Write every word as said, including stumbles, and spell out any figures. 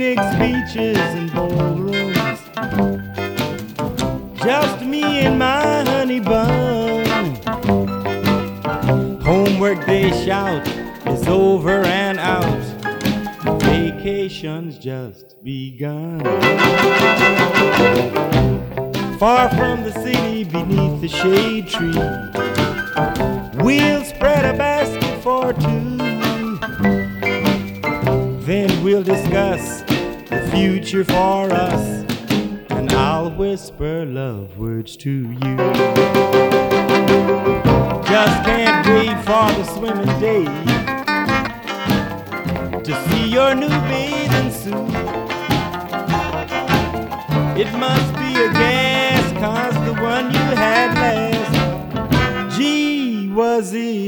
picnics, beaches, and ballrooms. Just me and my honey bun. Homework, they shout, is over and out. Vacation's just begun. Far from the city, beneath the shade tree, we'll spread a basket for two. Then we'll discuss the future for us, and I'll whisper love words to you. Just can't wait for the swimming day to see your new bathing suit. It must be a gas, 'cause the one you had last, gee, was it